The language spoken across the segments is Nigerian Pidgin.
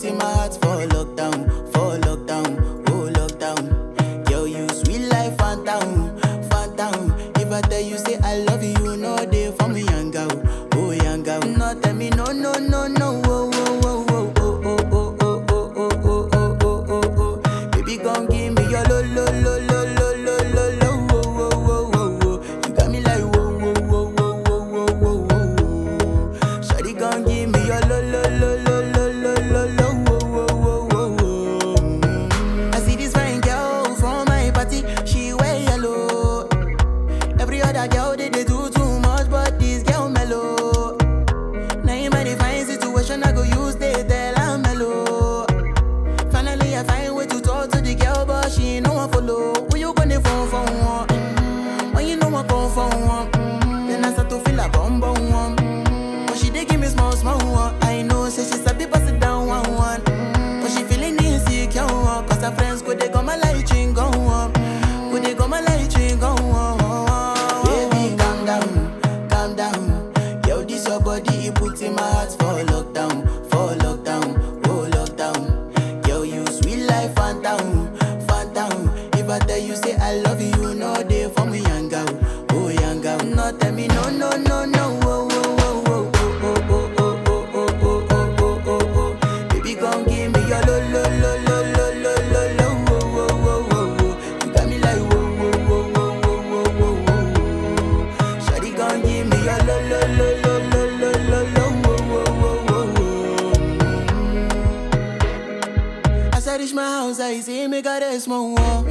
put in my heart for lockdown, oh lockdown. Girl, you sweet life, phantom, phantom. If I tell you say I love you, no day for me, young girl, oh young girl. No tell me no, no, no, no, oh, oh, oh, oh, oh, oh, oh, oh, oh, oh, oh, oh, oh, oh. Baby, gon' give me your lo, lo, lo, lo, lo, lo, lo, lo, oh, oh, oh, oh, oh. You got me like whoa, whoa, whoa, whoa, whoa, whoa, whoa, whoa. Shawty gon' give me your lo, lo, lo, lo, lo, lo, lo, lo, oh, oh, oh, oh, oh. I see this fine girl from my party, she wear yellow. Every other girl they do too much, but this girl mellow. Now in my divine situation, I go use they tell I'm mellow. Finally, I find way to talk to the girl, but she ain't no one follow. Who you gonna phone for one? When you know I come for one, then I start to feel a bum bum one. But she dey give me small small one. I know, say she sabi pass it down one one. But she feeling insecure, cause her friends go they come my light ring go on. Go they come my light ring go on. Baby, calm down, calm down. Yo, this your body, it put in my heart for lockdown, oh lockdown. Yo, you sweet life, phantom, phantom. If I tell you say I love you, no day for me, young girl, oh young girl. No tell me no, no, no, no, oh, oh, oh, oh, oh, oh, oh, oh, oh, oh, oh, oh, oh. Baby, gon' give me your lo, lo, lo, lo, lo, lo, lo, lo, oh, oh, oh, oh, oh. You got me like whoa, whoa, whoa, whoa, whoa, whoa, whoa, whoa. Shawty gon' give me your lo, lo, lo, lo, lo, lo, lo, lo, oh, oh, oh, oh, oh. As I reach my house, I see me got a small wall.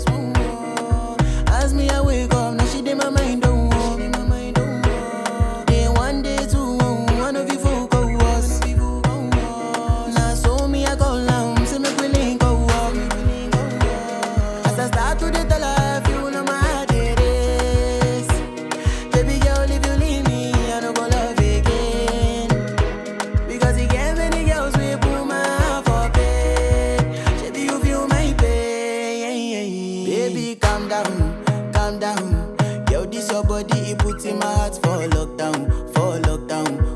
As me, I wake up, now she did my mind don't walk. Day one, day two, one of you folk go was. Now so me, I go down, see me willing go walk. As I start to the tell her, you know my heart it is. Baby girl, if you leave me, I don't go love again. Because you get many girls, we put my heart for bed. Baby, you feel my pain. Baby, calm down, calm down. Yo, this your body, it put in my heart for lockdown, oh lockdown.